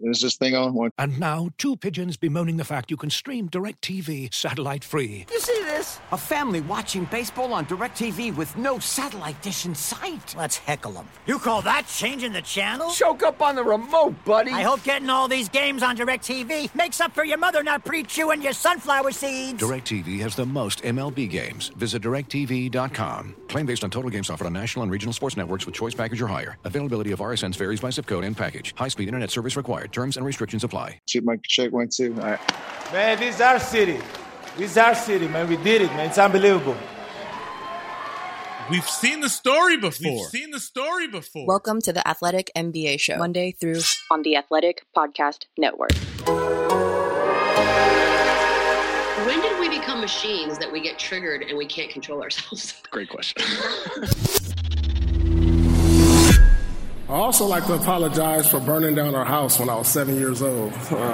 Is this thing on? And now, two pigeons bemoaning the fact you can stream DirecTV satellite-free. You see this? A family watching baseball on DirecTV with no satellite dish in sight. Let's heckle them. You call that changing the channel? Choke up on the remote, buddy. I hope getting all these games on DirecTV makes up for your mother not pre-chewing your sunflower seeds. DirecTV has the most MLB games. Visit DirecTV.com. Claim based on total games offered on national and regional sports networks with choice package or higher. Availability of RSNs varies by zip code and package. High-speed internet service required. Terms and restrictions apply. My check went too. All right. Man, this is our city. This is our city, man. We did it, man. It's unbelievable. We've seen the story before. Welcome to the Athletic NBA Show, Monday through on the Athletic Podcast Network. When did we become machines that we get triggered and we can't control ourselves? Great question. I also like to apologize for burning down our house when I was 7 years old.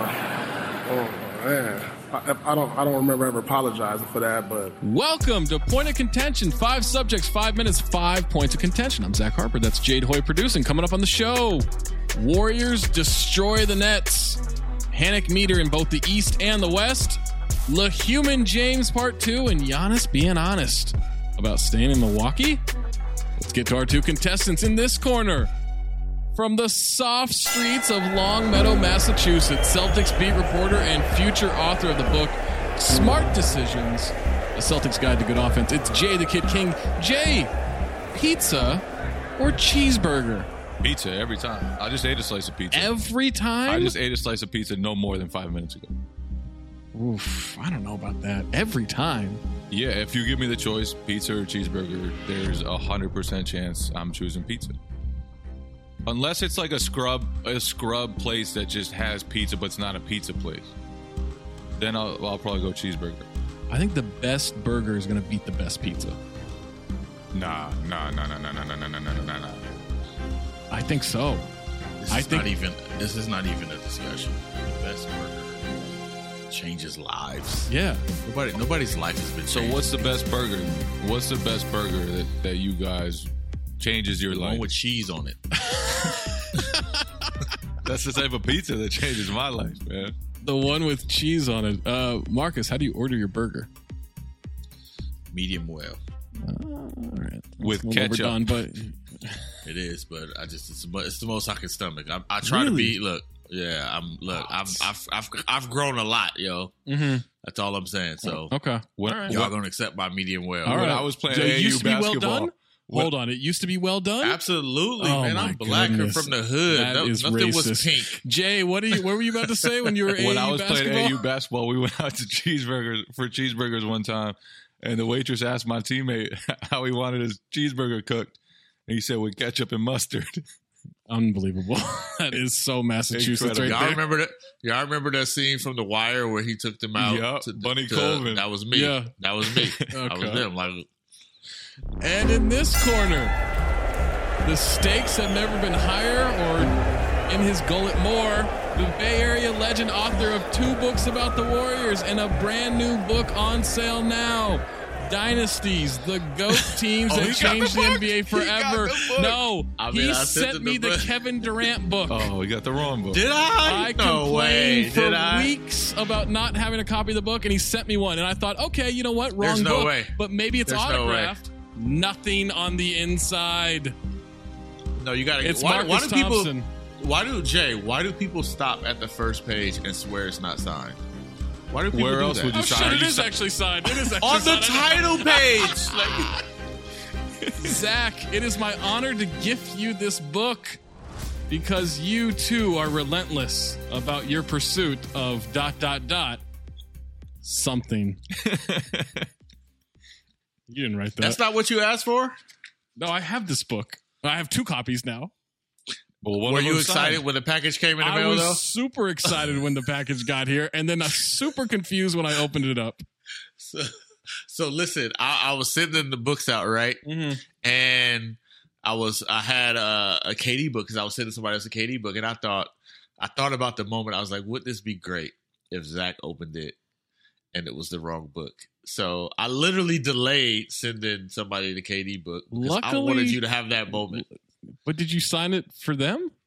I don't remember ever apologizing for that, but... Welcome to Point of Contention. 5 subjects, 5 minutes, 5 points of contention. I'm Zach Harper. That's Jade Hoy producing. Coming up on the show, Warriors destroy the Nets. Panic meter in both the East and the West. LeHuman James Part 2 and Giannis being honest about staying in Milwaukee. Let's get to our 2 contestants in this corner. From the soft streets of Longmeadow, Massachusetts, Celtics beat reporter and future author of the book, Smart Decisions, A Celtics Guide to Good Offense. It's Jay the Kid King. Jay, pizza or cheeseburger? Pizza every time. I just ate a slice of pizza. Every time? I just ate a slice of pizza no more than 5 minutes ago. Oof, I don't know about that. Every time? Yeah, if you give me the choice, pizza or cheeseburger, there's 100% chance I'm choosing pizza. Unless it's like a scrub place that just has pizza, but it's not a pizza place. Then I'll probably go cheeseburger. I think the best burger is going to beat the best pizza. Nah. I think so. This is not even a discussion. The best burger changes lives. Yeah. Nobody's life has been changed. So what's the best burger? What's the best burger that you guys changes your life? One with cheese on it. That's the type of pizza that changes my life, man. The one with cheese on it. Marcus, how do you order your burger? Medium well. All right. With ketchup. Overdone, but it is, but it's the most I can stomach. I try to be I've grown a lot, yo. Mm-hmm. That's all I'm saying. So okay, y'all gonna accept my medium well. All right. When I was playing AAU basketball. Well done? Hold on, it used to be well done? Absolutely, oh, man. I'm black and from the hood. Nothing was pink. Jay, what were you about to say when you were when AAU I was basketball? playing AAU basketball, we went out to cheeseburgers one time, and the waitress asked my teammate how he wanted his cheeseburger cooked, and he said with ketchup and mustard. Unbelievable. That is so Massachusetts right Y'all there. Y'all remember that scene from The Wire where he took them out? Yep, Bunny Colvin. That was me. Yeah. That was me. Okay. I was them. Like, and in this corner, the stakes have never been higher, or in his gullet more, the Bay Area legend, author of 2 books about the Warriors and a brand new book on sale now. Dynasties, the GOAT teams that changed the NBA forever. No, he sent me the Kevin Durant book. Oh, he got the wrong book. Did I? I complained for weeks about not having a copy of the book, and he sent me one. And I thought, okay, you know what? Wrong There's no book. way. But maybe it's There's autographed. Nothing on the inside. No, you got to. It's Why Marcus do Thompson. Why do people stop at the first page and swear it's not signed? Why do people Where do else that? would you sign? Shit, it is actually signed. It is actually On the signed. title page. Zach, it is my honor to gift you this book because you too are relentless about your pursuit of ... something. You didn't write that. That's not what you asked for? No, I have this book. I have 2 copies now. Well, were you excited when the package came in the mail, though? I was super excited when the package got here, and then I was super confused when I opened it up. So listen, I was sending the books out, right? Mm-hmm. And I had a KD book because I was sending somebody else a KD book, and I thought about the moment. I was like, wouldn't this be great if Zach opened it and it was the wrong book? So I literally delayed sending somebody the KD book because I wanted you to have that moment. But did you sign it for them?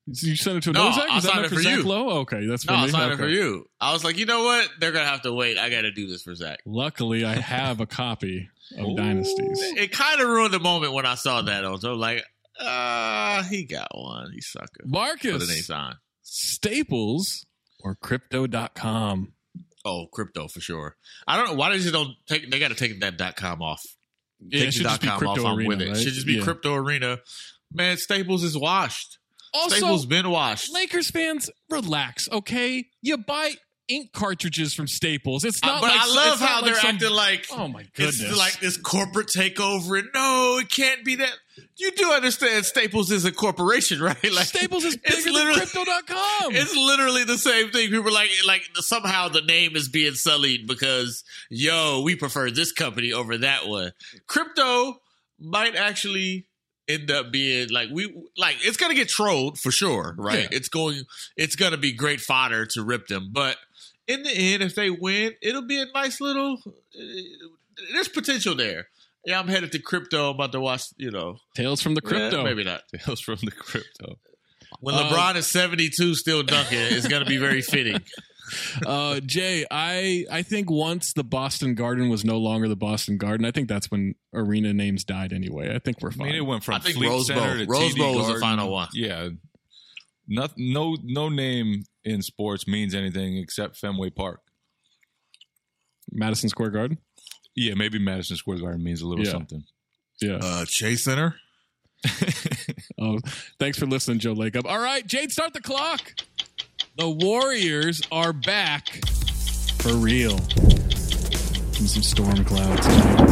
You sent it to No, Zach? I Is that signed meant it for Zach you. Lowe? Okay, that's for No, me. I signed it Okay. for you. I was like, you know what? They're gonna have to wait. I got to do this for Zach. Luckily, I have a copy of Dynasties. It kind of ruined the moment when I saw that. I was like, he got one. He sucker. Marcus, Put an ace on. Staples or Crypto.com? Oh, crypto for sure. I don't know why they don't take. They got to take that .com off. Yeah, it should just be Crypto I'm Arena, with it. right? Should just be Crypto Arena. Man, Staples is washed. Also, Staples been washed. Lakers fans, relax, okay? You buy ink cartridges from Staples. It's not. But like, I love it's not how like they're some- acting like. Oh my goodness! It's like this corporate takeover. And no, it can't be that. You do understand Staples is a corporation, right? Like Staples is bigger than Crypto.com. It's literally the same thing. People are like somehow the name is being sullied because we prefer this company over that one. Crypto might actually end up being it's gonna get trolled for sure, right? Yeah. It's gonna be great fodder to rip them, but in the end, if they win, it'll be a nice little. There's potential there. Yeah, I'm headed to crypto. I'm about to watch, Tales from the Crypto. Maybe not. Tales from the Crypto. When LeBron is 72 still dunking, it's going to be very fitting. Jay, I think once the Boston Garden was no longer the Boston Garden, I think that's when arena names died anyway. I think we're fine. I mean, it went from I think Fleet Rose Center Bowl. to Rose TD Bowl was the Garden. final one. Yeah. No name in sports means anything except Fenway Park. Madison Square Garden? Yeah, maybe Madison Square Garden means a little something. Yeah. Chase Center? Oh, thanks for listening, Joe Lacob. All right, Jade, start the clock. The Warriors are back for real. From some storm clouds.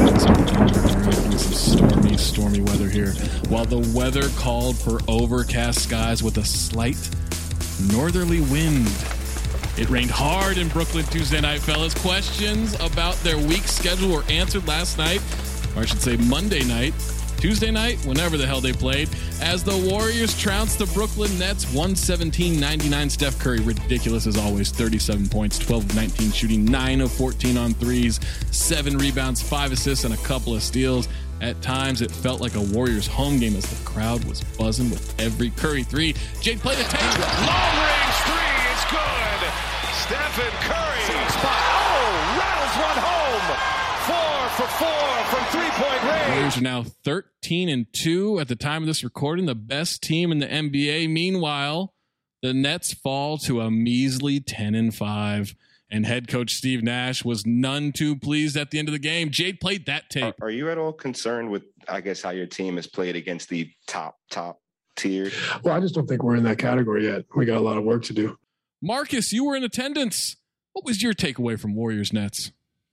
Some stormy weather here. While the weather called for overcast skies with a slight northerly wind. It rained hard in Brooklyn Tuesday night, fellas. Questions about their week schedule were answered last night, or I should say Monday night, Tuesday night, whenever the hell they played, as the Warriors trounced the Brooklyn Nets 117-99. Steph Curry, ridiculous as always, 37 points, 12 of 19 shooting, 9 of 14 on threes, 7 rebounds, 5 assists, and a couple of steals. At times, it felt like a Warriors home game as the crowd was buzzing with every Curry three. Jake played a tape. Long range three is good. Stephen Curry. Spot. Oh, rattles one home. 4 for 4 from three-point range. Warriors are now 13-2 at the time of this recording, the best team in the NBA. Meanwhile, the Nets fall to a measly 10-5. And head coach Steve Nash was none too pleased at the end of the game. Jade played that tape. Are you at all concerned with, I guess, how your team has played against the top tier? Well, I just don't think we're in that category yet. We got a lot of work to do. Marcus, you were in attendance. What was your takeaway from Warriors Nets?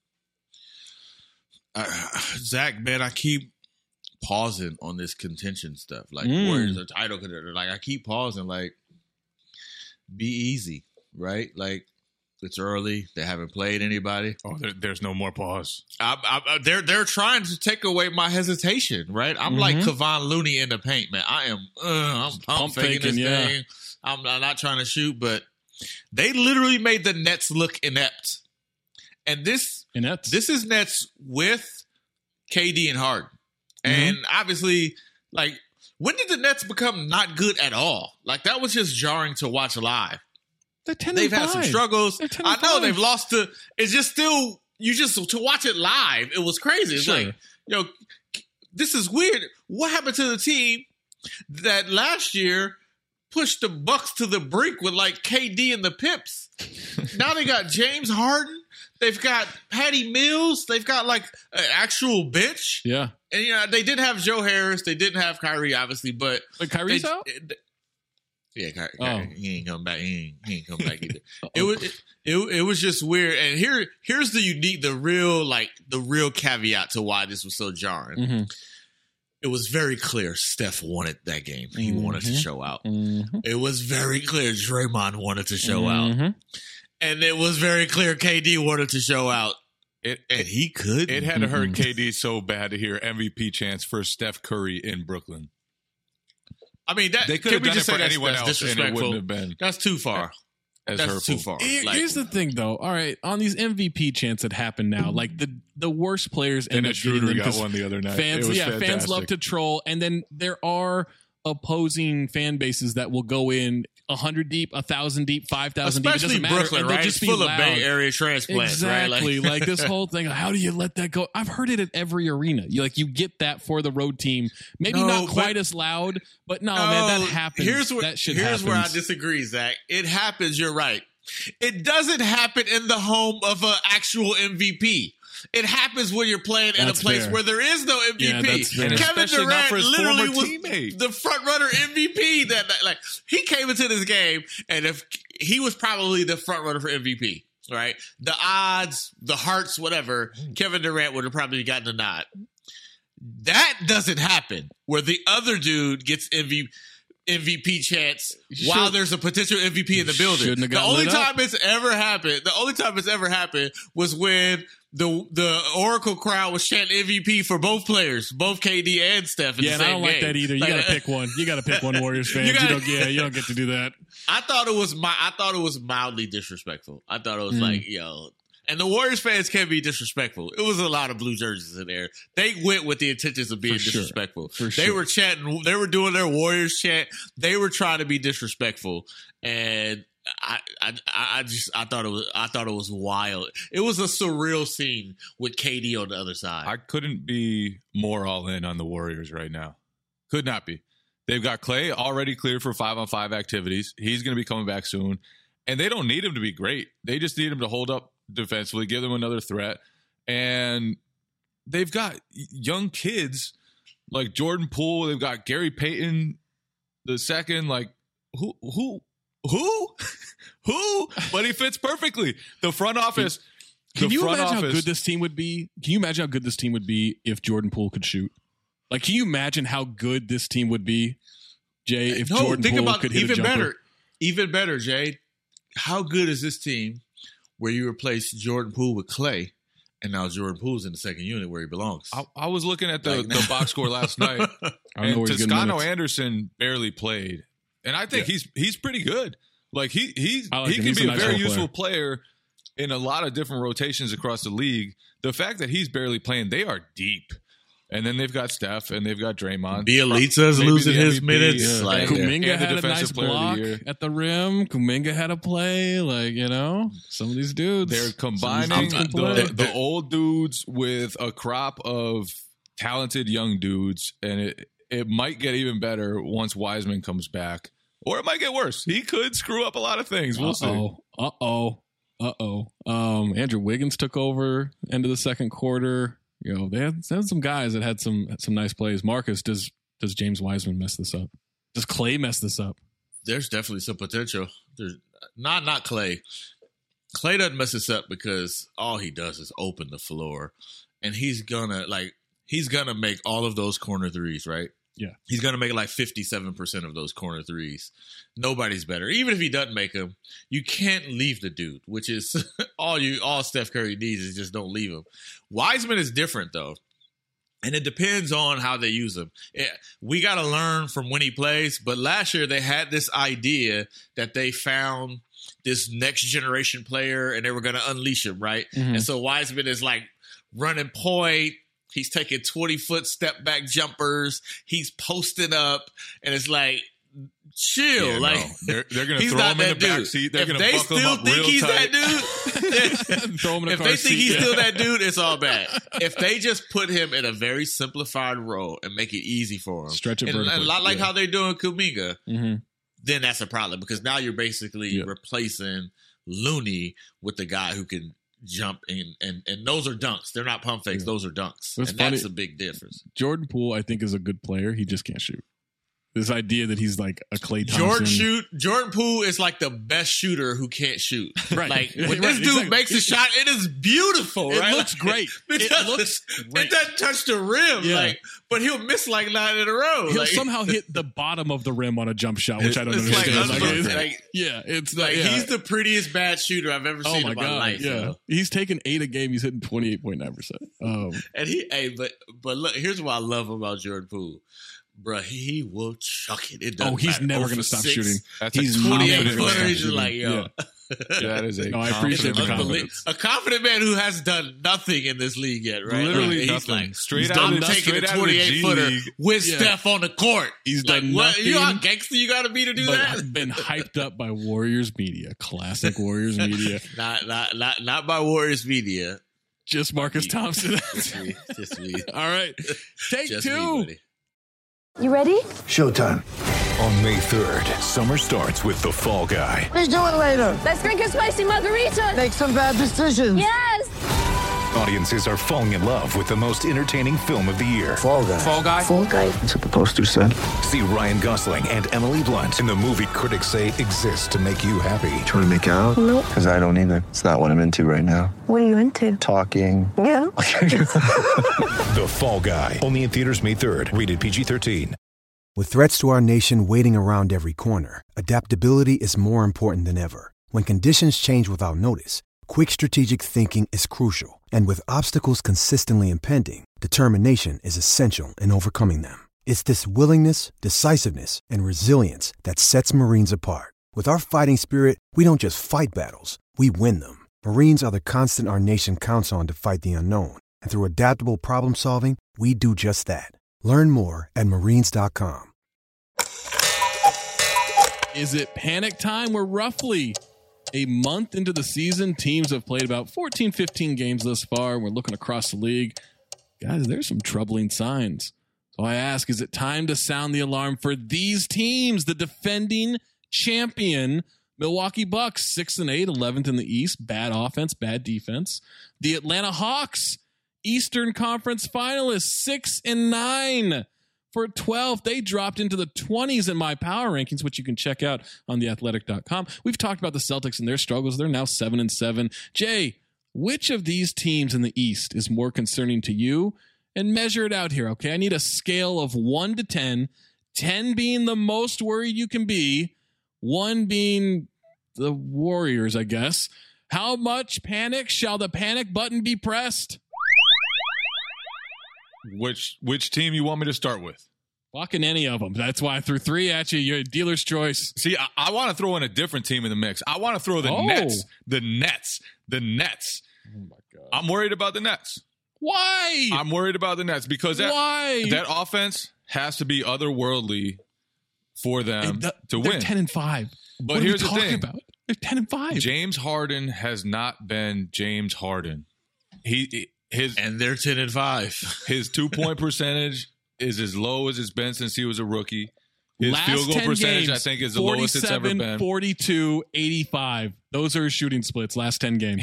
Zach, man, I keep pausing on this contention stuff. Like, Warriors are title contender. Like, I keep pausing. Like, be easy, right? Like, it's early. They haven't played anybody. Oh, there's no more pause. They're trying to take away my hesitation, right? I'm like Kevon Looney in the paint, man. I'm pump faking this thing. I'm not trying to shoot, but they literally made the Nets look inept. And this is Nets with KD and Harden. And obviously, like, when did the Nets become not good at all? Like, that was just jarring to watch live. They've had some struggles. I know they've lost to. It's just still to watch it live. It was crazy. It's like, this is weird. What happened to the team that last year pushed the Bucks to the brink with like KD and the Pips? Now they got James Harden. They've got Patty Mills. They've got like an actual bench. Yeah, and they didn't have Joe Harris. They didn't have Kyrie, obviously, but Kyrie's out. Yeah, Kyrie, he ain't come back. He ain't come back either. It was just weird. And here's the real caveat to why this was so jarring. It was very clear Steph wanted that game. He wanted to show out. It was very clear Draymond wanted to show out. And it was very clear KD wanted to show out. And he could. It had to hurt KD so bad to hear MVP chants for Steph Curry in Brooklyn. I mean, they could have done it for anyone else, and it wouldn't have been. That's too far. That's hurtful. Too far. Here's the thing, though. All right, on these MVP chants that happen now, like the worst players end up Schroeder getting them got one the other night. Fans love to troll, and then there are opposing fan bases that will go in 100 deep, 1,000 deep, 5,000 deep. It doesn't matter. Brooklyn, and they'll right? just be full loud. of Bay Area transplants, exactly. right? Like this whole thing. How do you let that go? I've heard it at every arena. You get that for the road team. Maybe not quite as loud, but man, that happens. Here's where I disagree, Zach. It happens. You're right. It doesn't happen in the home of an actual MVP. It happens when you're playing in a place where there is no MVP. Yeah, Kevin Durant literally was the front runner MVP. That like he came into this game, and if he was probably the front runner for MVP, right? The odds, the hearts, whatever, Kevin Durant would have probably gotten a nod. That doesn't happen where the other dude gets MVP chance while there's a potential MVP in the building. The only time it's ever happened was when the Oracle crowd was chanting MVP for both players, both KD and Steph. In the same I don't like game. that either. You got to pick one. You got to pick one, Warriors fans. You don't get to do that. I thought it was mildly disrespectful. I thought it was like, yo. And the Warriors fans can be disrespectful. It was a lot of blue jerseys in there. They went with the intentions of being disrespectful. They were chanting. They were doing their Warriors chant. They were trying to be disrespectful. And I thought it was wild. It was a surreal scene with KD on the other side. I couldn't be more all in on the Warriors right now. Could not be. They've got Klay already cleared for 5-on-5 activities. He's going to be coming back soon. And they don't need him to be great. They just need him to hold up defensively, give them another threat. And they've got young kids like Jordan Poole. They've got Gary Payton the second. Like, who? But he fits perfectly. The front office. Can you imagine how good this team would be? Can you imagine how good this team would be if Jordan Poole could shoot? Like, can you imagine how good this team would be, Jay, if Jordan Poole could hit a jumper? Even better, Jay. How good is this team where you replace Jordan Poole with Klay, and now Jordan Poole's in the second unit where he belongs? I was looking at the box score last night, and Toscano Anderson barely played. And I think he's pretty good. Like he can be a very useful player in a lot of different rotations across the league. The fact that he's barely playing, they are deep. And then they've got Steph and they've got Draymond. Bielitsa's losing his minutes. Yeah. Like, Kuminga had a nice block at the rim. Kuminga had a play. Like, some of these dudes. They're combining the old dudes with a crop of talented young dudes. And it might get even better once Wiseman comes back. Or it might get worse. He could screw up a lot of things. We'll see. Andrew Wiggins took over end of the second quarter. They had some guys that had some nice plays. Marcus, does James Wiseman mess this up? Does Klay mess this up? There's definitely some potential. There's not Klay. Klay doesn't mess this up because all he does is open the floor, and he's gonna make all of those corner threes, right? Yeah. He's going to make like 57% of those corner threes. Nobody's better. Even if he doesn't make them, you can't leave the dude, which is all Steph Curry needs is just don't leave him. Wiseman is different, though. And it depends on how they use him. We got to learn from when he plays. But last year they had this idea that they found this next generation player and they were going to unleash him, right? Mm-hmm. And so Wiseman is like running point. He's taking 20-foot step-back jumpers. He's posting up, and it's like, chill. Yeah, like no. They're going to throw him in the back seat. They're going to buckle him up real tight. If they think he's still that dude, it's all bad. If they just put him in a very simplified role and make it easy for him, stretch it vertically, and a lot like how they're doing Kuminga, then that's a problem because now you're basically replacing Looney with the guy who can jump and those are dunks. They're not pump fakes. Those are dunks. That's a big difference. Jordan Poole, I think, is a good player. He just can't shoot. This idea that he's like a Klay Thompson. Jordan Poole is like the best shooter who can't shoot. Right. Like when this dude makes a shot, it is beautiful. It right? looks great. It doesn't touch the rim. Yeah. Like, but he'll miss like 9 in a row. He'll somehow hit the bottom of the rim on a jump shot, which I don't understand. It's he's the prettiest bad shooter I've ever seen in my life. Yeah, he's taking 8 a game. He's hitting 28.9%. And but look, here's what I love about Jordan Poole. Bruh, he will chuck it. He's never going to stop shooting. That's he's 28 footer. He's just like, yo. That is a I appreciate the confidence. A confident man who has done nothing in this league yet, right? Literally He's nothing. like, Straight I'm out of taking a the 28-footer G-League. with Steph on the court. He's like, done what? nothing. You know how gangster you got to be to do But that? I've been hyped up by Warriors media. Classic Warriors media. Not by Warriors media. Just Marcus Thompson. Just me. All right. Take Just two. Me, buddy. You ready? Showtime. On May 3rd, summer starts with The Fall Guy. Let's do it later. Let's drink a spicy margarita. Make some bad decisions. Yes. Audiences are falling in love with the most entertaining film of the year. Fall Guy. Fall Guy? Fall Guy. That's what the poster said. See Ryan Gosling and Emily Blunt in the movie critics say exists to make you happy. Trying to make it out? Nope. Because I don't either. It's not what I'm into right now. What are you into? Talking. Yeah. The Fall Guy. Only in theaters May 3rd. Rated PG-13. With threats to our nation waiting around every corner, adaptability is more important than ever. When conditions change without notice, quick strategic thinking is crucial. And with obstacles consistently impending, determination is essential in overcoming them. It's this willingness, decisiveness, and resilience that sets Marines apart. With our fighting spirit, we don't just fight battles, we win them. Marines are the constant our nation counts on to fight the unknown. And through adaptable problem solving, we do just that. Learn more at Marines.com. Is it panic time? We're roughly a month into the season. Teams have played about 14, 15 games thus far. We're looking across the league. Guys, there's some troubling signs. So I ask, is it time to sound the alarm for these teams? The defending champion Milwaukee Bucks, 6-8, 11th in the East. Bad offense, bad defense. The Atlanta Hawks, Eastern Conference finalists, 6-9 for 12th. They dropped into the 20s in my power rankings, which you can check out on theathletic.com. We've talked about the Celtics and their struggles. They're now 7-7. Jay, which of these teams in the East is more concerning to you? And measure it out here, okay? I need a scale of 1 to 10, 10 being the most worried you can be, 1 being the Warriors, I guess. How much panic shall the panic button be pressed? Which team you want me to start with? Fucking any of them. That's why I threw 3 at you. You're a dealer's choice. See, I want to throw in a different team in the mix. I want to throw the Nets. The Nets. Oh, my God. I'm worried about the Nets. Why? I'm worried about the Nets because that offense has to be otherworldly for them to win. They're 10-5. But here's the thing. About? They're 10-5. James Harden has not been James Harden. And they're 10-5. His 2-point percentage is as low as it's been since he was a rookie. His Last field goal percentage, games, I think, is the lowest it's ever been. 42, 85. Those are his shooting splits last 10 games.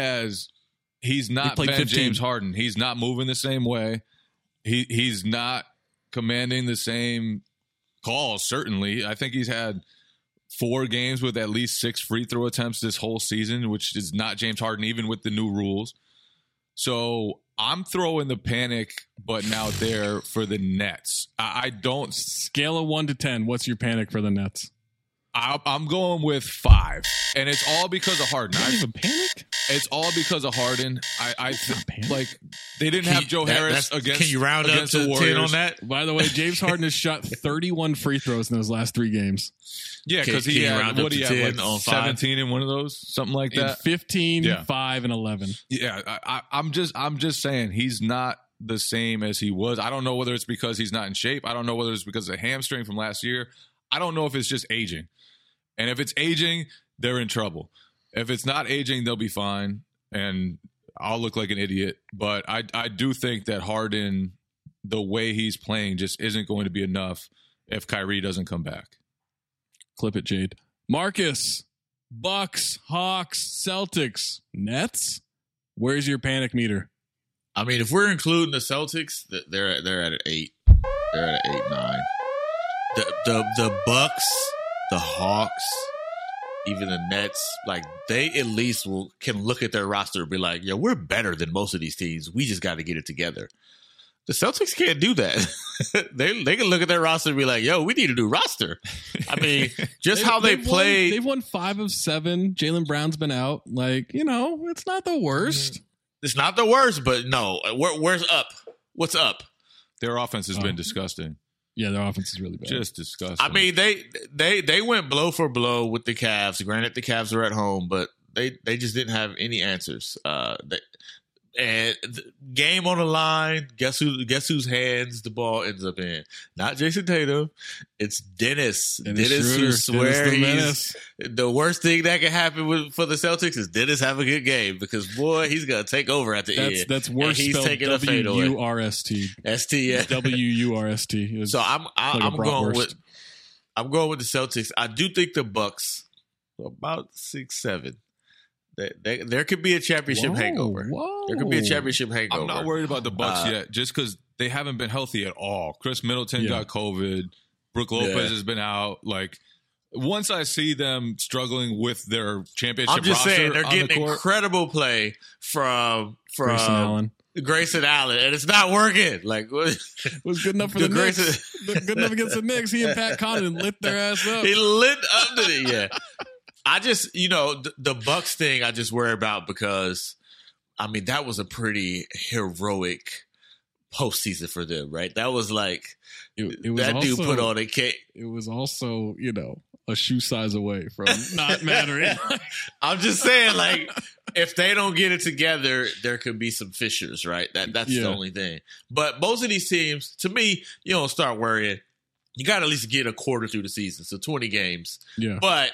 He's not been 15. James Harden. He's not moving the same way. He's not commanding the same calls, certainly. I think he's had 4 games with at least 6 free throw attempts this whole season, which is not James Harden, even with the new rules. So I'm throwing the panic button out there for the Nets. I don't... Scale of 1 to 10, what's your panic for the Nets? I'm going with 5. And it's all because of Harden. You don't even panic? It's all because of Harden. Like they didn't have Joe Harris against. Can you round up to the Warriors 10 on that? By the way, James Harden has shot 31 free throws in those last 3 games. Yeah, because he had what he had like 17 in one of those, something like that. 15, 5, and 11. Yeah, I'm just saying he's not the same as he was. I don't know whether it's because he's not in shape. I don't know whether it's because of the hamstring from last year. I don't know if it's just aging. And if it's aging, they're in trouble. If it's not aging, they'll be fine, and I'll look like an idiot. But I do think that Harden, the way he's playing, just isn't going to be enough if Kyrie doesn't come back. Clip it, Jade. Marcus, Bucks, Hawks, Celtics, Nets. Where's your panic meter? I mean, if we're including the Celtics, they're at an 8. They're at an 8-9. The Bucks, the Hawks, even the Nets, like they at least can look at their roster and be like, "Yeah, we're better than most of these teams. We just got to get it together." The Celtics can't do that. they can look at their roster and be like, "Yo, we need a new roster." I mean, just how they played. They've won 5 of 7. Jaylen Brown's been out. Like, it's not the worst. It's not the worst, but no. Where's up? What's up? Their offense has been disgusting. Yeah, their offense is really bad. Just disgusting. I mean, they went blow for blow with the Cavs. Granted, the Cavs are at home, but they just didn't have any answers. And game on the line. Guess whose hands the ball ends up in? Not Jason Tatum. It's Dennis. Dennis who swear he's the worst thing that can happen for the Celtics is Dennis have a good game because boy, he's gonna take over at the end. That's worse. He's spelled taking a fadeaway. W-U-R-S-T. S-T, yeah. W-U-R-S-T. So I'm going with the Celtics. I do think the Bucks about 6-7. There could be a championship hangover. There could be a championship hangover. I'm not worried about the Bucks yet, just because they haven't been healthy at all. Chris Middleton got COVID. Brooke Lopez has been out. Like, once I see them struggling with their championship, I'm just saying they're getting the incredible play from Grayson Allen, and it's not working. Like, it was good enough for the Knicks. Good enough against the Knicks. He and Pat Connaughton lit their ass up. He lit up to it. Yeah. I just, the Bucks thing I just worry about because, I mean, that was a pretty heroic postseason for them, right? That was like, it was that dude put on a cake. It was also, a shoe size away from not mattering. I'm just saying, like, if they don't get it together, there could be some fissures, right? That's the only thing. But most of these teams, to me, you don't start worrying. You got to at least get a quarter through the season, so 20 games. Yeah. But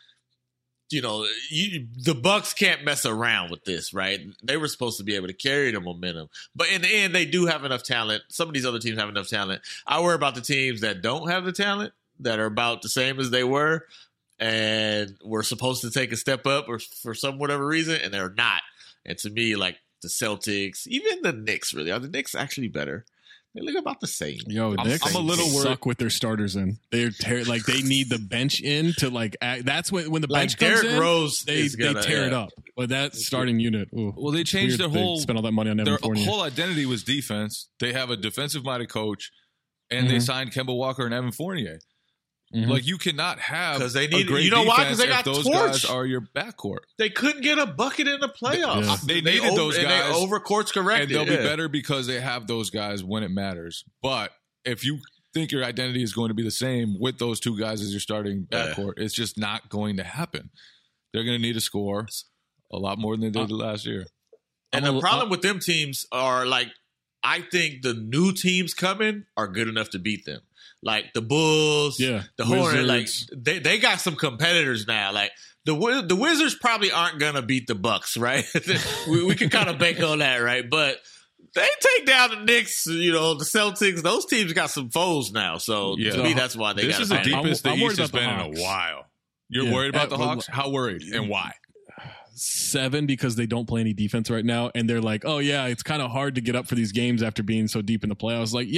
the Bucks can't mess around with this, right? They were supposed to be able to carry the momentum. But in the end, they do have enough talent. Some of these other teams have enough talent. I worry about the teams that don't have the talent, that are about the same as they were, and were supposed to take a step up or for some whatever reason, and they're not. And to me, like the Celtics, even the Knicks, really. Are the Knicks actually better? They look about the same. Knicks I'm a little worried. Suck with their starters in. They're they need the bench in to act. That's when the bench comes Derrick in. Rose they tear it up. But that starting unit. Ooh, well, they changed their whole. Spent all that money on Evan Fournier. Their whole identity was defense. They have a defensive-minded coach, and they signed Kemba Walker and Evan Fournier. Mm-hmm. Like, you cannot have a great defense if those guys are your backcourt. They couldn't get a bucket in the playoffs. Yeah. They needed those guys. And they over-course corrected. And they'll be better because they have those guys when it matters. But if you think your identity is going to be the same with those two guys as your starting backcourt, it's just not going to happen. They're going to need to score a lot more than they did last year. And the problem with them teams are, like, I think the new teams coming are good enough to beat them. Like the Bulls, the Hornets, like they got some competitors now. Like the Wizards probably aren't gonna beat the Bucks, right? we can kind of bank on that, right? But they take down the Knicks, the Celtics. Those teams got some foes now. So to me, that's why they got. This is the deepest the East has been in a while. You're worried about the Hawks? How worried and why? 7 because they don't play any defense right now, and they're like, oh yeah, it's kind of hard to get up for these games after being so deep in the playoffs. Like,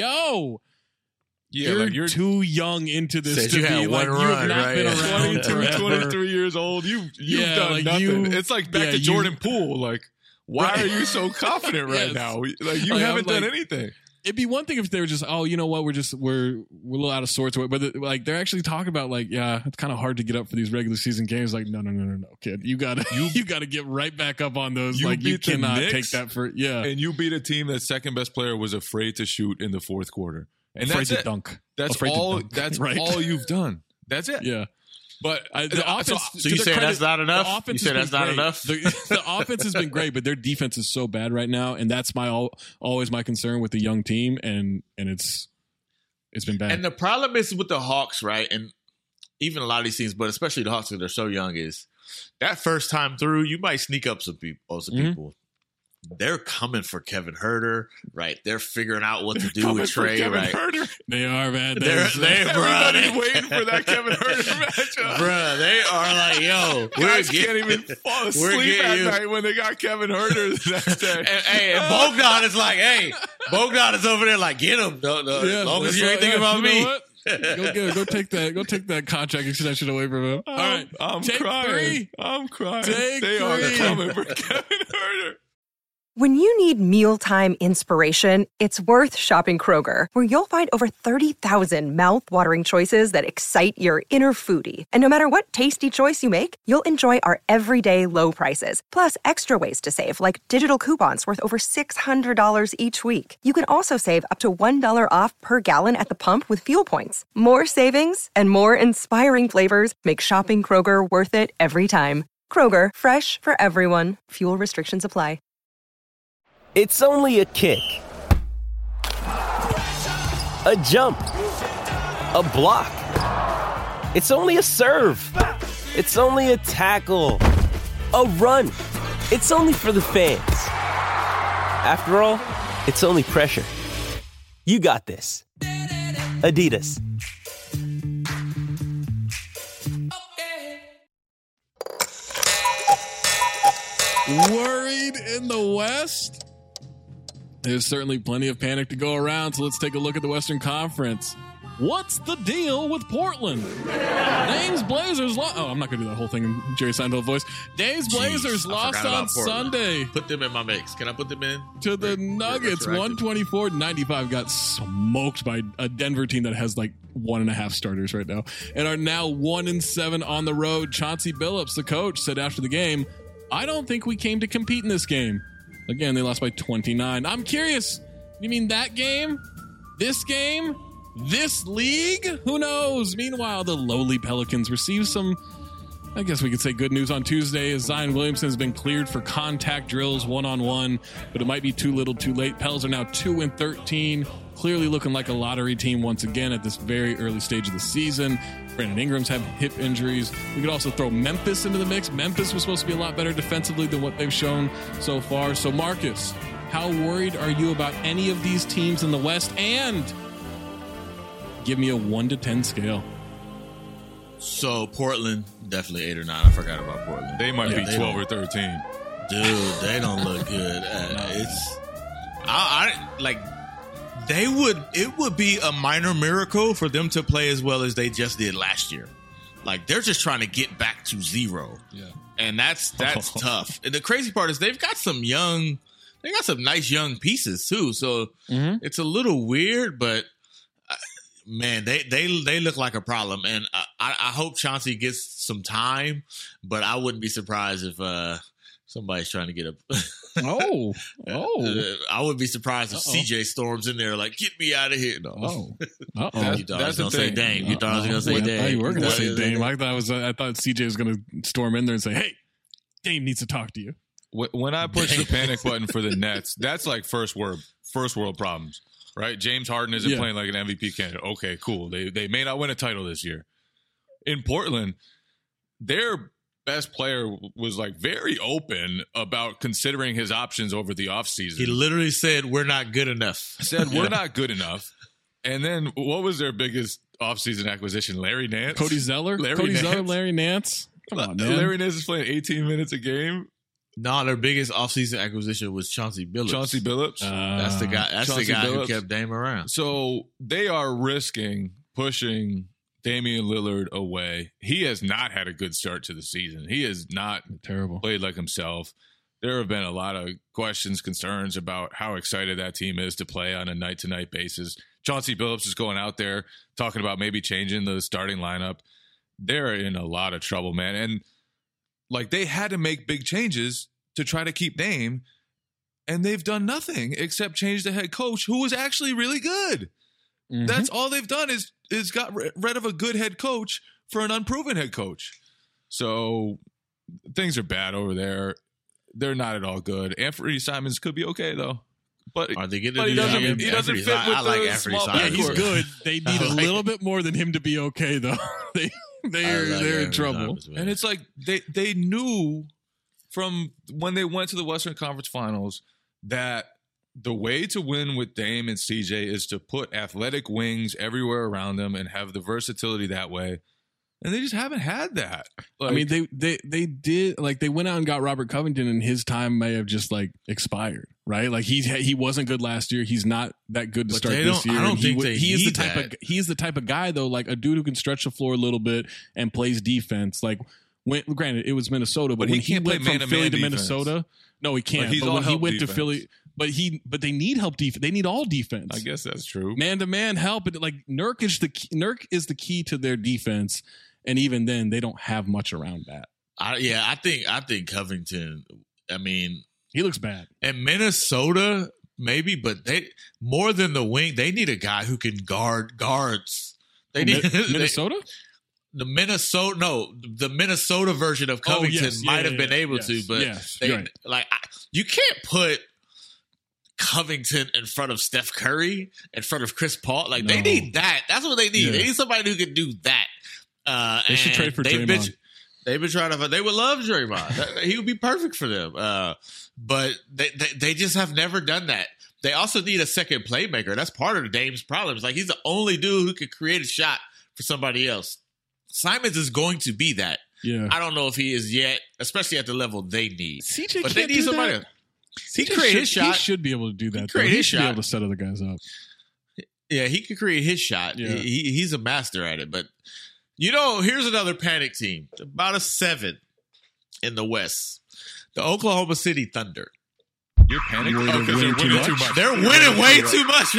you're too young into this to be like you have not been around 23 years old. You've done nothing. It's like back to Jordan Poole. Like, why are you so confident right now? Like, you haven't done anything. It'd be one thing if they were just, oh, you know what, we're a little out of sorts. But like they're actually talking about like, yeah, it's kind of hard to get up for these regular season games. Like, no, kid, you gotta get right back up on those. You cannot take that for And you beat a team that second best player was afraid to shoot in the fourth quarter. And afraid to dunk. That's all. That's right. All you've done. That's it. Yeah. But the offense. So you say that's not enough? You say that's not enough? The offense has been great, but their defense is so bad right now, and that's always my concern with the young team, and it's been bad. And the problem is with the Hawks, right? And even a lot of these teams, but especially the Hawks because they're so young, is that first time through, you might sneak up some people. They're coming for Kevin Huerter, right? They're figuring out what to do with Trey, right? Huerter. They are, man. Everybody's waiting for that Kevin Huerter matchup. Bruh, they are like, yo, guys can't even fall asleep at night when they got Kevin Huerter the next day. and Bogdan is like, Bogdan is over there like, get him. As long as you ain't thinking about me. Go take that contract extension away from him. All right, I'm crying. I'm crying. They are coming for Kevin Huerter. When you need mealtime inspiration, it's worth shopping Kroger, where you'll find over 30,000 mouth-watering choices that excite your inner foodie. And no matter what tasty choice you make, you'll enjoy our everyday low prices, plus extra ways to save, like digital coupons worth over $600 each week. You can also save up to $1 off per gallon at the pump with fuel points. More savings and more inspiring flavors make shopping Kroger worth it every time. Kroger, fresh for everyone. Fuel restrictions apply. It's only a kick, a jump, a block. It's only a serve. It's only a tackle, a run. It's only for the fans. After all, it's only pressure. You got this. Adidas. Worried in the West? There's certainly plenty of panic to go around, so let's take a look at the Western Conference. What's the deal with Portland? Dame's Blazers lost. Oh, I'm not going to do that whole thing in Jerry Seinfeld voice. Dame's Blazers lost on Sunday. Put them in my mix. Can I put them in? To the Nuggets, 124-95. Got smoked by a Denver team that has like 1.5 starters right now and are now 1-7 on the road. Chauncey Billups, the coach, said after the game, "I don't think we came to compete in this game." Again, they lost by 29. I'm curious, you mean that game? This game? This league? Who knows? Meanwhile, the lowly Pelicans received some, I guess we could say, good news on Tuesday, as Zion Williamson has been cleared for contact drills one-on-one, but it might be too little too late. Pels are now 2-13, clearly looking like a lottery team once again at this very early stage of the season. Brandon Ingram's had hip injuries. We could also throw Memphis into the mix. Memphis was supposed to be a lot better defensively than what they've shown so far. So, Marcus, how worried are you about any of these teams in the West? And give me a 1 to 10 scale. So, Portland, definitely 8 or 9. I forgot about Portland. They might be 12 or 13. Dude, they don't look good. It would be a minor miracle for them to play as well as they just did last year. Like, they're just trying to get back to zero. Yeah. And that's tough. And the crazy part is they've got some nice young pieces too. So it's a little weird, but man, they look like a problem. And I hope Chauncey gets some time, but I wouldn't be surprised if somebody's trying to get a I would be surprised if CJ storms in there like, get me out of here. No. You thought I was going to say Dame. You thought I was going to say Dame. You were going to say Dame. I thought CJ was going to storm in there and say, hey, Dame needs to talk to you. When I push the panic button for the Nets, that's like first world problems, right? James Harden isn't playing like an MVP candidate. Okay, cool. They may not win a title this year. In Portland, their best player was like very open about considering his options over the offseason. He literally said, we're not good enough. We're not good enough. And then what was their biggest offseason acquisition? Larry Nance? Cody Zeller? Larry Nance? Come on, man. Larry Nance is playing 18 minutes a game. No, their biggest offseason acquisition was Chauncey Billups. That's the guy. That's the guy who kept Dame around. So they are pushing Damian Lillard away. He has not had a good start to the season. He has not played like himself. There have been a lot of questions, concerns about how excited that team is to play on a night-to-night basis. Chauncey Billups is going out there talking about maybe changing the starting lineup. They're in a lot of trouble, man. And like, they had to make big changes to try to keep Dame, and they've done nothing except change the head coach, who was actually really good. Mm-hmm. That's all they've done is got rid of a good head coach for an unproven head coach. So things are bad over there. They're not at all good. Anthony Simons could be okay though, but are they getting? He doesn't fit with I like the Anthony small Simons. Yeah, he's good. They need a little bit more than him to be okay though. They're in trouble. And it's like they knew from when they went to the Western Conference Finals that the way to win with Dame and CJ is to put athletic wings everywhere around them and have the versatility that way. And they just haven't had that. Like, I mean, they did, like, they went out and got Robert Covington, and his time may have just like expired, right? Like he wasn't good last year. He's not that good to start this year. I don't think he is the type of guy though, like a dude who can stretch the floor a little bit and plays defense. Like, Granted, it was Minnesota, but he when he can't play went from Philly to man-to-man Minnesota, no, he can't. He's but all when he help went defense. to Philly, but they need help defense. They need all defense. I guess that's true. Man-to-man help. Like Nurk is the key to their defense, and even then, they don't have much around that. I think Covington. I mean, he looks bad. And Minnesota, maybe, but they more than the wing. They need a guy who can guard guards. They need Minnesota. The Minnesota version of Covington might have been able to, but you can't put Covington in front of Steph Curry, in front of Chris Paul. Like they need that. That's what they need. They need somebody who can do that. They should trade for Draymond. They've been trying to. They would love Draymond. He would be perfect for them. But they just have never done that. They also need a second playmaker. That's part of Dame's problem. It's like he's the only dude who can create a shot for somebody else. Simons is going to be that. Yeah. I don't know if he is yet, especially at the level they need. CJ but can't they need do somebody that. He create his shot. He should be able to do that. He should be able to set other guys up. Yeah, he can create his shot. Yeah. He's a master at it. But, here's another panic team. About a 7 in the West. The Oklahoma City Thunder. You're panicking because they're winning too much. They're winning way too much.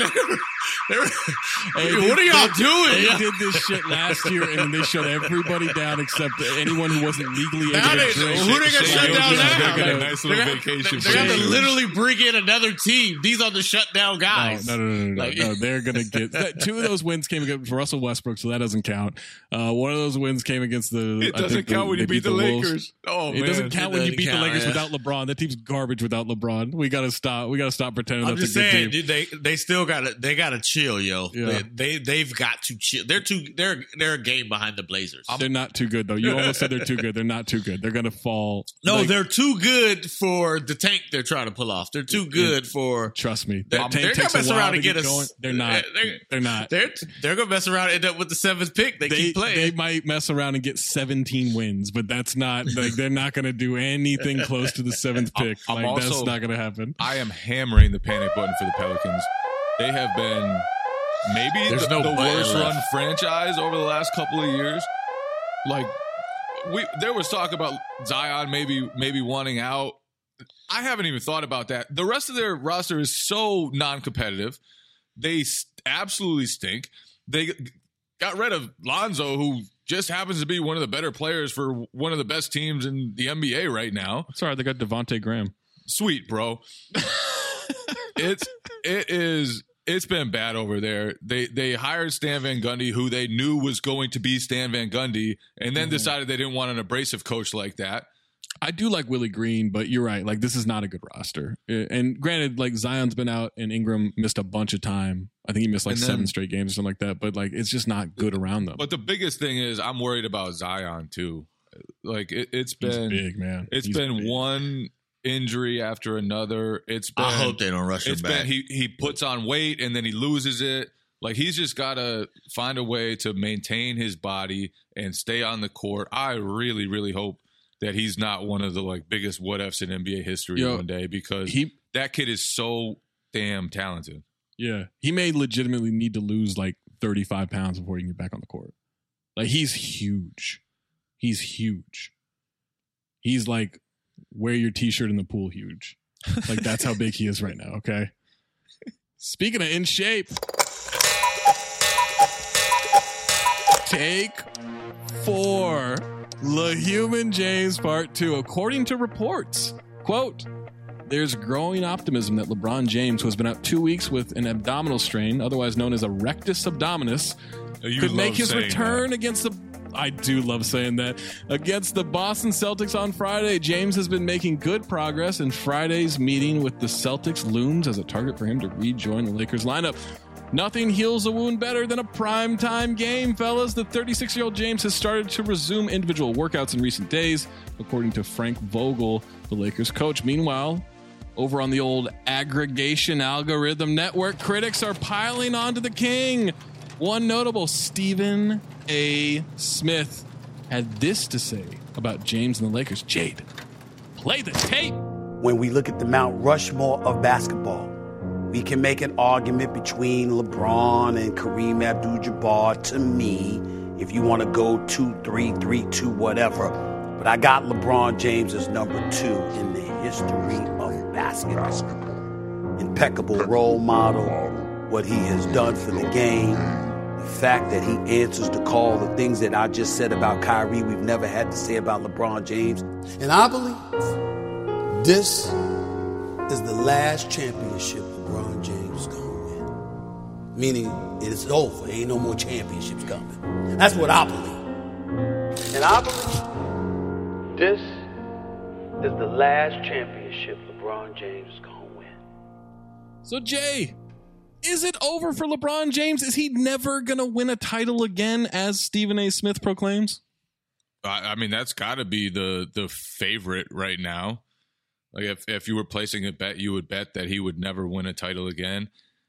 What are y'all doing? They did this shit last year, and they shut everybody down except anyone who wasn't legally able to drink. Who they gonna shut down now? They got a nice little vacation. They got to literally bring in another team. These are the shutdown guys. No. They're gonna get 2 of those wins came against Russell Westbrook, so that doesn't count. One of those wins came against the. It doesn't count when you beat the Lakers. Oh man, it doesn't count when you beat the Lakers without LeBron. That team's garbage without LeBron. We gotta stop. We gotta stop pretending I'm that's just a good saying, team. dude, they still gotta chill, yo. Yeah. They've got to chill. They're a game behind the Blazers. They're not too good though. You almost said they're too good. They're not too good. They're gonna fall. No, they're too good for the tank they're trying to pull off. They're too good for. Trust me, that tank takes a while to get us going. They're not. They're not. They're gonna mess around and end up with the 7th pick. They keep playing. They might mess around and get 17 wins, but that's not like they're not gonna do anything close to the 7th pick. That's not gonna happen. I am hammering the panic button for the Pelicans. They have been maybe the worst run franchise over the last couple of years. Like there was talk about Zion maybe wanting out. I haven't even thought about that. The rest of their roster is so non-competitive. They absolutely stink. They got rid of Lonzo, who just happens to be one of the better players for one of the best teams in the NBA right now. Sorry, they got Devontae Graham. Sweet, bro. It's been bad over there. They hired Stan Van Gundy, who they knew was going to be Stan Van Gundy, and then decided they didn't want an abrasive coach like that. I do like Willie Green, but you're right. Like, this is not a good roster. And granted, like, Zion's been out and Ingram missed a bunch of time. I think he missed 7 straight games or something like that. But, like, it's just not good around them. But the biggest thing is I'm worried about Zion, too. Like, it's been He's big, man. It's been big. One injury after another. I hope they don't rush him back. He puts on weight and then he loses it. Like, he's just got to find a way to maintain his body and stay on the court. I really, really hope that he's not one of the biggest what ifs in NBA history one day, because that kid is so damn talented. Yeah, he may legitimately need to lose 35 pounds before he can get back on the court. Like, he's huge. He's huge. He's like, wear your t-shirt in the pool huge. Like, that's how big he is right now, okay? Speaking of in shape, take 4. LeHuman James Part 2. According to reports, quote, there's growing optimism that LeBron James, who has been out 2 weeks with an abdominal strain, otherwise known as a rectus abdominis, could make his return against the... I do love saying that. Against the Boston Celtics on Friday, James has been making good progress, and Friday's meeting with the Celtics looms as a target for him to rejoin the Lakers lineup. Nothing heals a wound better than a primetime game, fellas. The 36-year-old James has started to resume individual workouts in recent days, according to Frank Vogel, the Lakers coach. Meanwhile, over on the old aggregation algorithm network, critics are piling onto the king. One notable, Stephen A. Smith, had this to say about James and the Lakers. Jade, play the tape. When we look at the Mount Rushmore of basketball, we can make an argument between LeBron and Kareem Abdul-Jabbar. To me, if you want to go 2-3, 3-2, whatever. But But I got LeBron James as number 2 in the history of basketball. Impeccable role model, what he has done for the game, the fact that he answers the call, the things that I just said about Kyrie, we've never had to say about LeBron James. And I believe this is the last championship LeBron James is going to win. Meaning it is over. Ain't no more championships coming. That's what I believe. And I believe this is the last championship LeBron James is going to win. So, Jay, is it over for LeBron James? Is he never going to win a title again, as Stephen A. Smith proclaims? I mean, that's got to be the favorite right now. Like, if you were placing a bet, you would bet that he would never win a title again.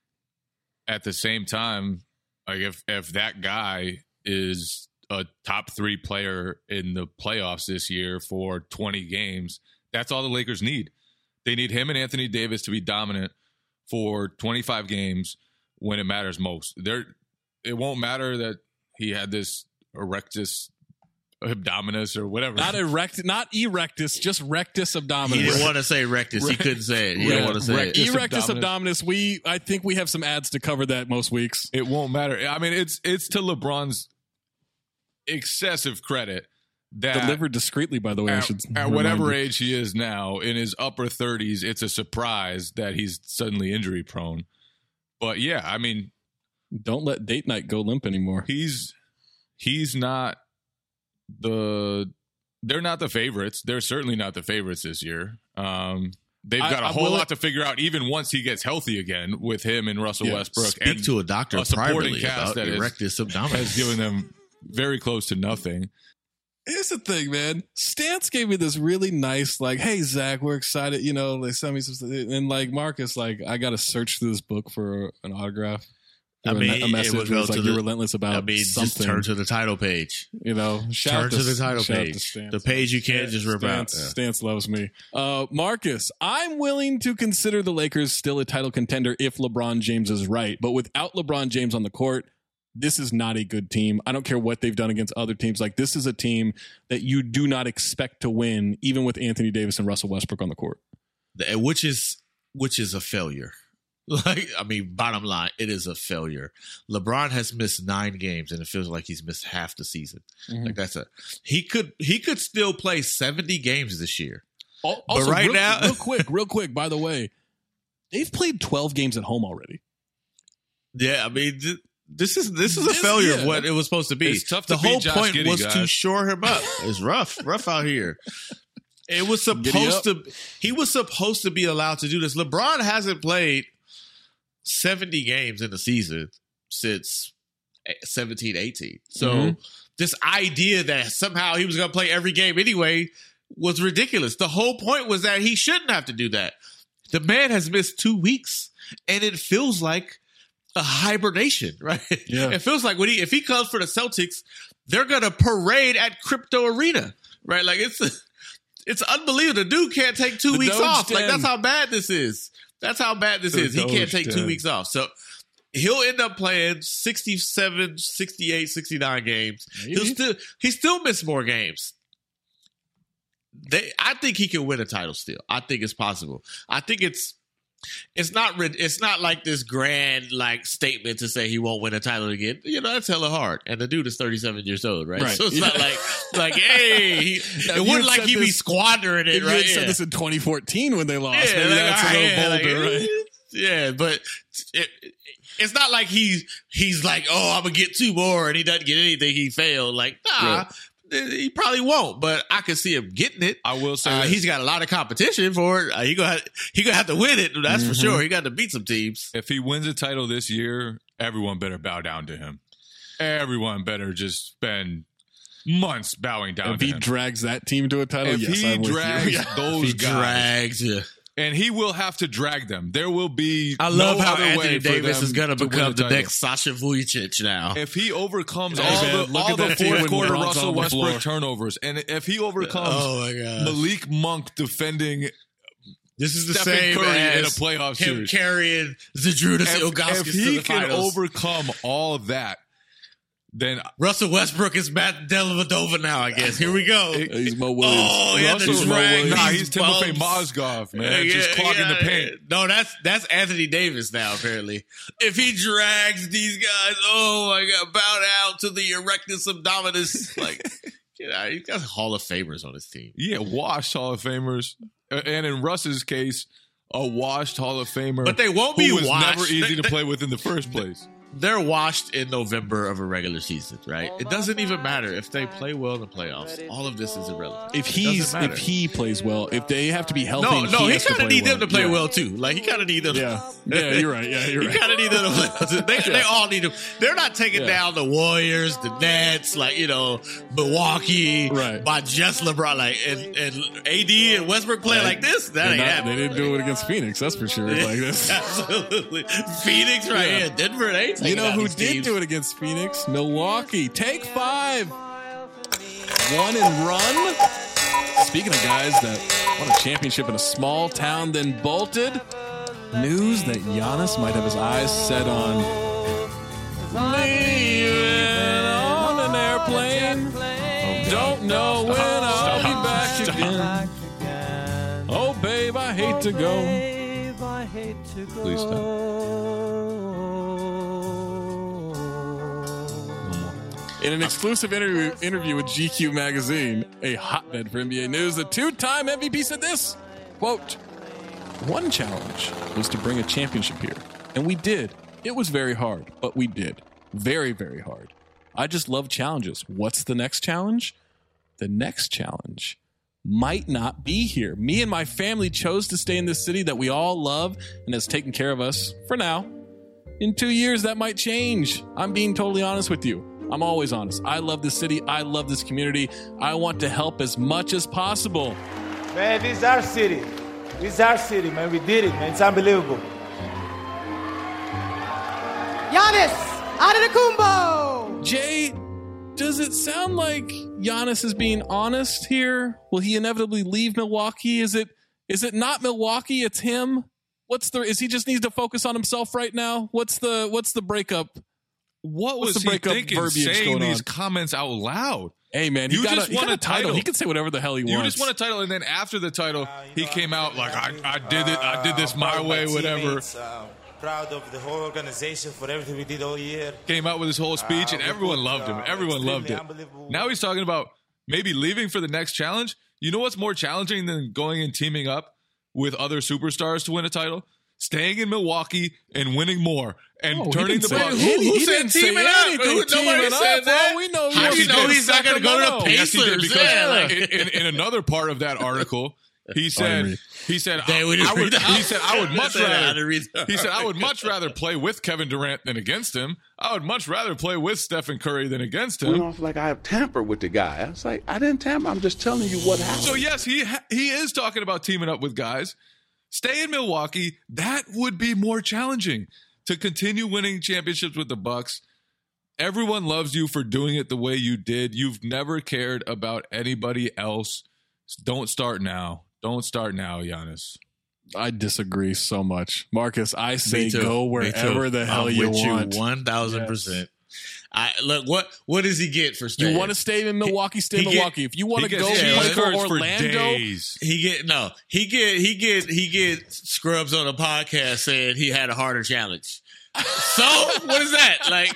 At the same time, like if that guy is a top 3 player in the playoffs this year for 20 games, that's all the Lakers need. They need him and Anthony Davis to be dominant for 25 games when it matters most. It won't matter that he had this erectus abdominis or whatever. Not erectus, just rectus abdominis. He didn't want to say rectus. He couldn't say it. He didn't want to say it. Erectus abdominis. I think we have some ads to cover that most weeks. It won't matter. I mean, it's to LeBron's excessive credit that delivered discreetly, by the way. At whatever age he is now, in his upper 30s, it's a surprise that he's suddenly injury prone. But yeah, I mean, don't let date night go limp anymore. He's not they're not the favorites. They're certainly not the favorites this year. They've got a whole lot to figure out, even once he gets healthy again, with him and Russell Westbrook. Speak and to a doctor supporting cast that erectus abdominis has given them very close to nothing. Here's the thing, man. Stance gave me this really nice, like, hey, Zach, we're excited. You know, they sent me some, and like Marcus, like, I got to search through this book for an autograph. I mean, a message was like, you're relentless about something. Just turn to the title page. You know, turn to the title page. The page you can't just rip out. Stance loves me. Marcus, I'm willing to consider the Lakers still a title contender if LeBron James is right. But without LeBron James on the court, this is not a good team. I don't care what they've done against other teams. Like, this is a team that you do not expect to win, even with Anthony Davis and Russell Westbrook on the court. Which is a failure. Like, I mean, bottom line, it is a failure. LeBron has missed 9 games, and it feels like he's missed half the season. Mm-hmm. Like, he could still play 70 games this year. Also, but right now, real quick, by the way, they've played 12 games at home already. Yeah, I mean, this is a failure of what it was supposed to be. It's tough the to whole beat Josh point Giddey, was guys. to shore him up. It's rough out here. It was supposed to. He was supposed to be allowed to do this. LeBron hasn't played 70 games in the season since 17-18. So this idea that somehow he was going to play every game anyway was ridiculous. The whole point was that he shouldn't have to do that. The man has missed 2 weeks, and it feels like a hibernation, right? Yeah. It feels like if he comes for the Celtics, they're going to parade at Crypto Arena, right? Like, it's unbelievable. The dude can't take 2 weeks off. Like, that's how bad this is. That's how bad this is. He can't take 2 weeks off. So he'll end up playing 67, 68, 69 games. He still miss more games. I think he can win a title still. I think it's possible. I think it's not like this grand like statement to say he won't win a title again. You know, that's hella hard. And the dude is 37 years old, right? So it's not like hey, it wasn't like he'd be squandering it, right? You said this in 2014 when they lost. Maybe that's a little bolder, right? Yeah, but it's not like he's like, oh, I'm gonna get 2 more, and he doesn't get anything. He failed. Like, nah. Right. He probably won't, but I can see him getting it. I will say he's got a lot of competition for it. He gonna have to win it. That's for sure. He got to beat some teams. If he wins a title this year, everyone better bow down to him. Everyone better just spend months bowing down if to he him. drags that team to a title, If he drags those guys, yeah. And he will have to drag them. There will be. I love no how other Anthony way for Davis them is going to win become a the title. next Sasha Vujacic now. If he overcomes Hey, all man, look at the that team fourth when quarter LeBron's Russell on the Westbrook floor. turnovers, and if he overcomes Malik Monk defending this is the Stephen same Curry as in a playoff him series, carrying Zydrunas Ilgauskas if to he the can finals. overcome all that, then Russell Westbrook is Matt Dellavedova now, I guess. Here we go. He's Mo Williams. Oh, yeah, he's Timofey Mozgov, man. Just clogging the paint. No, that's Anthony Davis now, apparently. If he drags these guys, oh my God, bow down to the erectus abdominis. Like, get out. He's got Hall of Famers on his team. Yeah, washed Hall of Famers. And in Russ's case, a washed Hall of Famer. But they won't be who was washed. never easy to play with in the first place. They're washed in November of a regular season, right? It doesn't even matter if they play well in the playoffs. All of this is irrelevant. If he plays well, if they have to be healthy, he kind of need them to play well too. Like he kind of need them. Yeah, you're right. Yeah, you're right. He kind of need them to play well too. They all need them. They're not taking down the Warriors, the Nets, like Milwaukee, right? By just LeBron, like and AD and Westbrook playing like this. That ain't happening. They didn't do it against Phoenix, that's for sure. Like this, absolutely. Phoenix, right here, Denver. They ain't. You know who did do it against Phoenix? Milwaukee. Take 5. 1 and run. Speaking of guys that won a championship in a small town, then bolted, news that Giannis might have his eyes set on leaving on an airplane. Don't know when I'll be back again. Oh, babe, I hate to go. Please stop. In an exclusive interview with GQ magazine, a hotbed for NBA news, the two-time MVP said this, quote, "One challenge was to bring a championship here, and we did. It was very hard, but we did. Very, very hard. I just love challenges. What's the next challenge? The next challenge might not be here. Me and my family chose to stay in this city that we all love and has taken care of us for now. In 2 years, that might change. I'm being totally honest with you. I'm always honest. I love this city. I love this community. I want to help as much as possible." Man, this is our city. This is our city, man. We did it, man. It's unbelievable. Giannis Antetokounmpo. Jay, does it sound like Giannis is being honest here? Will he inevitably leave Milwaukee? Is it not Milwaukee? It's him. Is he just needs to focus on himself right now? What's the breakup? What was he thinking saying these comments out loud? Hey, man, he got a title. He can say whatever the hell he wants. You just won a title, and then after the title, he came out like, I did it. I did this my way, whatever. Proud of the whole organization for everything we did all year. Came out with his whole speech, and everyone loved him. Everyone loved it. Now he's talking about maybe leaving for the next challenge. You know what's more challenging than going and teaming up with other superstars to win a title? Staying in Milwaukee and winning more and turning the ball. Who said teaming up? Nobody said that. We know. How do you know he's not going to go to the Pacers? Yes, he did, because in another part of that article, he said I would much rather play with Kevin Durant than against him. I would much rather play with Stephen Curry than against him. Went off like I have tampered with the guy. I was like, I didn't tamper. I'm just telling you what happened. So yes, he is talking about teaming up with guys. Stay in Milwaukee. That would be more challenging to continue winning championships with the Bucks. Everyone loves you for doing it the way you did. You've never cared about anybody else. Don't start now. Don't start now, Giannis. I disagree so much. Marcus, I say go wherever the hell you want. 1,000%. Look, what does he get for staying? You want to stay in Milwaukee, stay in Milwaukee. If you want to go play for Orlando, he get scrubs on a podcast saying he had a harder challenge. So what is that?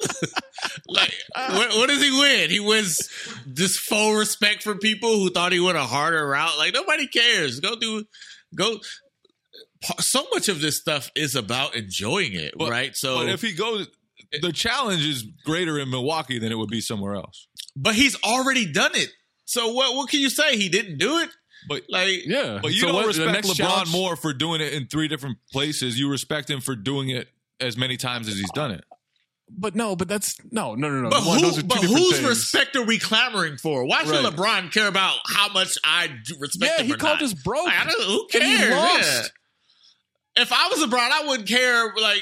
What does he win? He wins this faux respect for people who thought he went a harder route. Like nobody cares. Go. So much of this stuff is about enjoying it, right? So, but if he goes. The challenge is greater in Milwaukee than it would be somewhere else. But he's already done it. So what can you say? He didn't do it? But you don't respect LeBron more for doing it in 3 different places. You respect him for doing it as many times as he's done it. But that's no. But whose respect are we clamoring for? Why should LeBron care about how much I respect him? Yeah, he called us broke. Who cares? Yeah. If I was LeBron, I wouldn't care.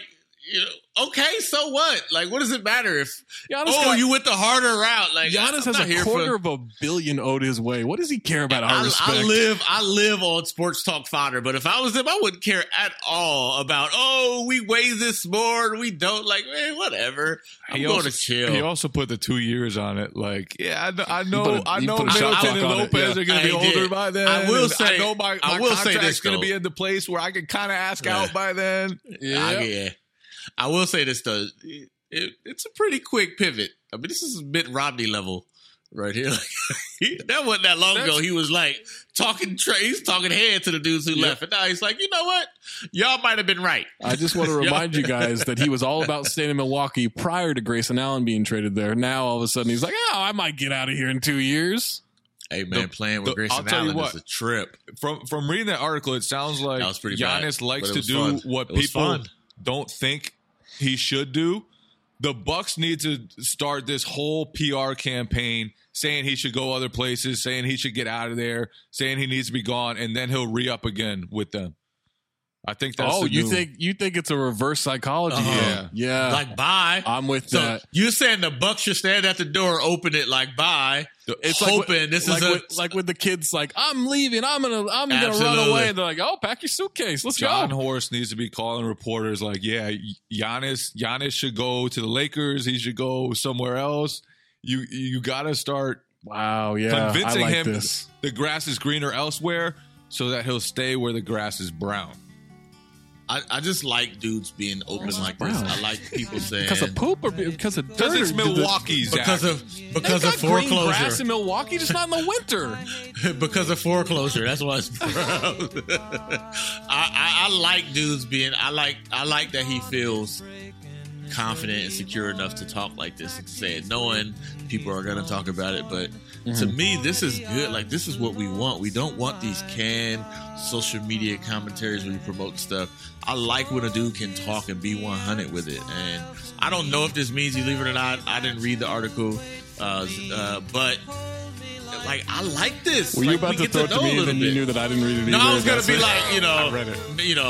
Okay, so what? Like, what does it matter if Giannis you went the harder route? Like, Giannis has $250 million owed his way. What does he care about our respect? I live on sports talk fodder, but if I was him, I wouldn't care at all about, we weigh this more, we don't. Like, man, whatever. I'm going to chill. He also put the 2 years on it. Like, I know Middleton and Lopez are going to be older by then. I will say, I know my contract's going to be in the place where I can kind of ask out by then. Yeah. I will say this, though. It's a pretty quick pivot. I mean, this is Mitt Romney level right here. That wasn't that long ago. He was like he's talking head to the dudes who left. And now he's like, you know what? Y'all might have been right. I just want to remind you guys that he was all about staying in Milwaukee prior to Grayson Allen being traded there. Now, all of a sudden, he's like, I might get out of here in 2 years. Hey, man, playing with Grayson Allen is a trip. From reading that article, it sounds like Giannis likes to do what people don't think he should do. The Bucks need to start this whole PR campaign saying he should go other places, saying he should get out of there, saying he needs to be gone, and then he'll re-up again with them. I think that's you think it's a reverse psychology? Yeah. Like, bye. I'm with that. You're saying the Bucks should stand at the door, open it like bye. It's hoping like with the kids, like, I'm leaving, I'm gonna run away. And they're like, pack your suitcase, let's go. John Horst needs to be calling reporters like, Giannis should go to the Lakers. He should go somewhere else. You got to start convincing him the grass is greener elsewhere so that he'll stay where the grass is brown. I just like dudes being open like this. I like people saying because of poop or because of dirt. Because it's Milwaukee, because of foreclosure. Green grass in Milwaukee, just not in the winter. Because of foreclosure. That's why it's brown. I like dudes being. I like that he feels confident and secure enough to talk like this and say it, knowing people are going to talk about it. But to me, this is good. Like, this is what we want. We don't want these canned social media commentaries where you promote stuff. I like when a dude can talk and be 100 with it. And I don't know if this means he's leaving or not. I didn't read the article, but like, I like this. Were you about to throw it to me and then you knew that I didn't read it either? No, I was going to be like, I read it.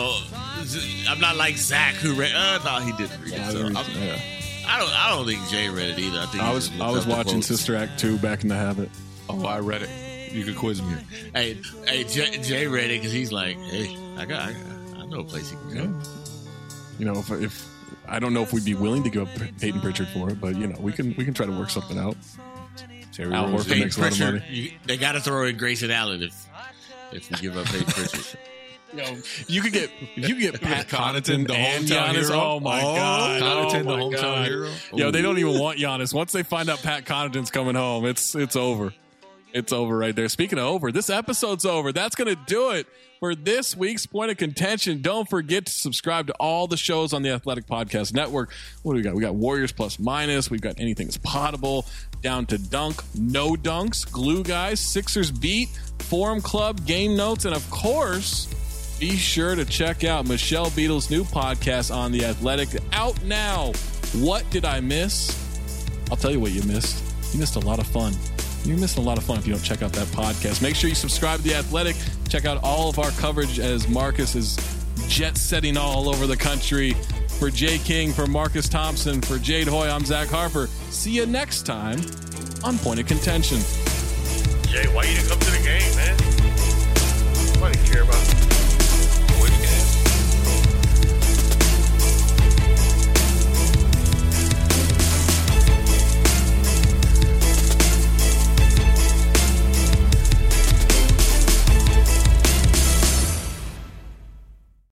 I'm not like Zach who read. No, he didn't read it. So I don't think Jay read it either. I think I was watching Sister Act 2 back in the habit. Oh, I read it. You could quiz me. Hey, Jay read it because he's like, hey, I know a place he can go. You know, if I don't know if we'd be willing to give up Peyton Pritchard for it, but we can try to work something out. Al Horford makes a lot of money. They got to throw in Grayson Allen if we give up Peyton Pritchard. You could get Pat Connaughton the and hometown Giannis. hero. Oh my God! Connaughton, the hometown hero. Yo, they don't even want Giannis. Once they find out Pat Connaughton's coming home, it's over. It's over right there. Speaking of over, this episode's over. That's going to do it for this week's Point of Contention. Don't forget to subscribe to all the shows on the Athletic Podcast Network. What do we got? We got Warriors Plus Minus. We've got Anything is Potable, Down to Dunk, No Dunks, Glue Guys, Sixers Beat, Forum Club, Game Notes, and of course, be sure to check out Michelle Beadle's new podcast on The Athletic. Out now. What did I miss? I'll tell you what you missed. You missed a lot of fun. You're missing a lot of fun if you don't check out that podcast. Make sure you subscribe to The Athletic. Check out all of our coverage as Marcus is jet-setting all over the country. For Jay King, for Marcus Thompson, for Jade Hoy, I'm Zach Harper. See you next time on Point of Contention. Jay, why you didn't come to the game, man?